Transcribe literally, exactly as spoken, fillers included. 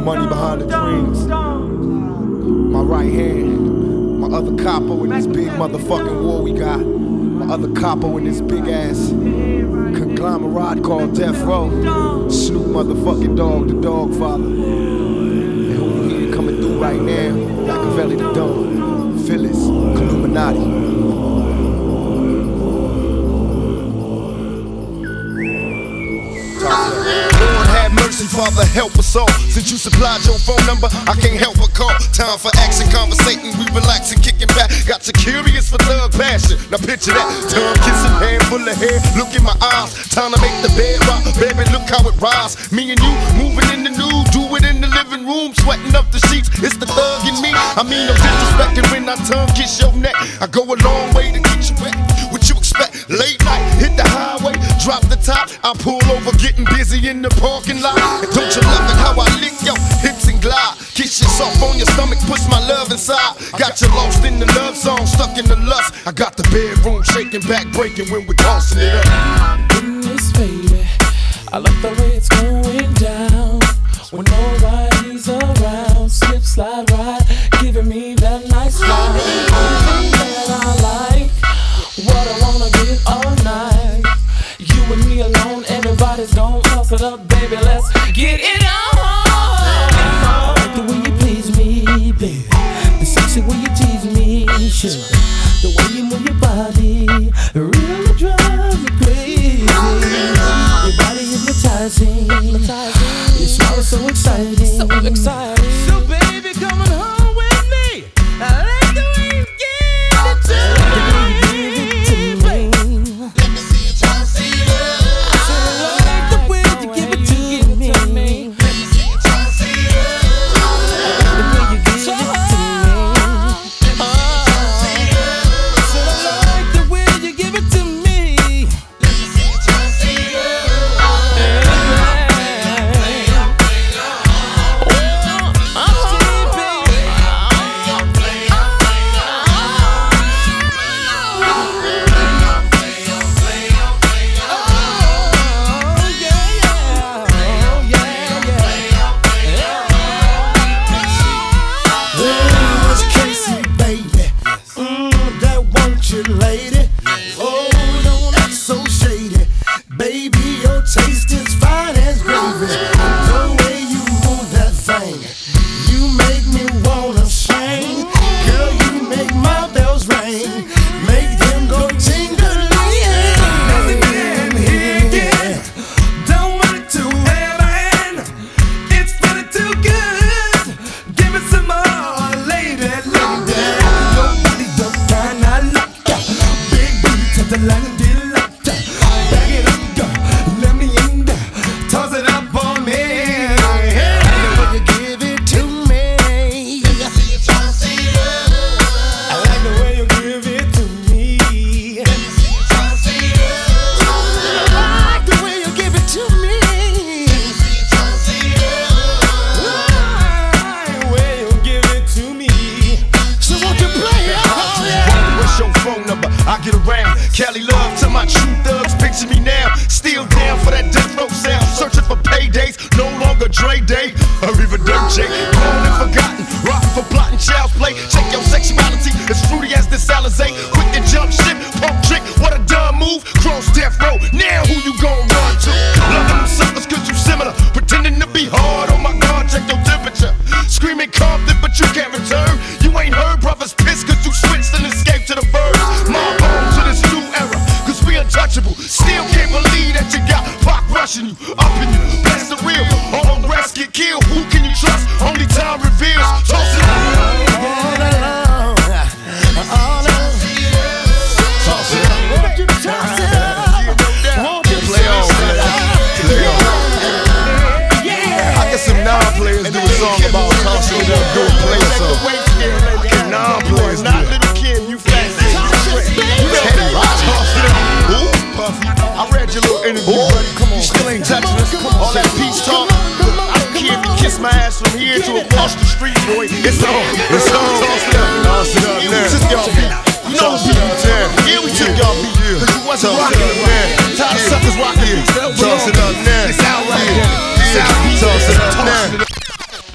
money behind the dreams. My right hand, my other capo in this big motherfucking war we got. My other capo in this big ass conglomerate called Death Row. Snoop motherfucking Dogg, the Dog Father. And who we hear coming through right now, Machiavelli the Don, Phyllis, Illuminati. Father, help us all. Since you supplied your phone number, I can't help but call. Time for action, conversating, we relaxing, kicking back. Got you curious for thug passion. Now picture that, tongue kissing, hand full of hair. Look in my eyes, time to make the bed rock. Baby, look how it rise. Me and you moving in the nude, do it in the living room, sweating up the sheets. It's the thug in me. I mean, no disrespecting when I tongue kiss your neck. I go a long way to get you wet. What you expect? Late night, hit the highway, drop the top. I pull over, getting busy in the parking lot. And don't you love it how I lick your hips and glide? Kiss you soft on your stomach, push my love inside. Got you lost in the love song, stuck in the lust. I got the bedroom shaking, back breaking when we're tossing it up. Goodness, baby, I like the way it's going down. When nobody's around, slip, slide, ride, giving me that nice ride. Everything that I like, what I wanna get all night. You and me alone, everybody's gon' toss it up, baby, let's get it on. I like the way you please me, baby, the sexy way you tease me, sure. The way you move your body really drives me crazy. Your body hypnotizing, your smile is so exciting, so exciting. So baby, come on home with me. I like the way you give it to me. Let me see you toss it up. I like the way you give it to me. Let me see you toss it up. I like the way you give it to me. Lady, oh, don't act so shady. Baby, your taste is fine as gravy. The way you move that thing, you make me wanna sing. Girl, you make my bells ring, make them go tingling. And here, don't want it to end. It's feeling too good. Give it some more, lady, lady. Nobody does kind I like. The line and get it locked up. Back it up, girl. Let me in there. Toss it up on me. Hey, when you give it to me. Let me see you toss it up. I like the way you give it to me. Let me see you toss it up. I like the way you give it to me. Let me see you toss it up. I like the way you give it to me. So won't you play it? Oh, yeah. What's your phone number? I get around. Cali love to my true thugs, picture me now. Still down for that death row sound. Searching for paydays, no longer Dre Day or even Dirt J. Gone and forgotten, rockin' for plotting child's play. Check your sexuality, as fruity as this Alizé. Quick to jump ship, pump trick, what a dumb move. Cross death row, now who you gon' run to? Loving them suckers cause you similar, pretending to be hard. Oh my God, check your temperature. Screaming Compton, but you can't return. You ain't heard brothers pissed cause you switched and escaped to the birds. Mob on to this new era, cause we untouchable. Still can't believe that you got Pac rushing you, up in you. That's the real, all the rest get killed. Who can you trust? Only time reveals. Toss it all along, all along. Toss it up. Won't you toss it up? Won't you play on, play on. I get some non-players do a song about tossing it up, do a play song. I get non-players, not Little Kim, you fat. I read your little interview, buddy. Come on, you still ain't touching us. All that peace talk. I don't care if you kiss my ass from here to across the street, boy. It's on. It's on. Toss it up. Toss it up. You took y'all beat. You know who beat you, Terry. Yeah, we took y'all beat. Cause you wasn't rocking it, man. Tired of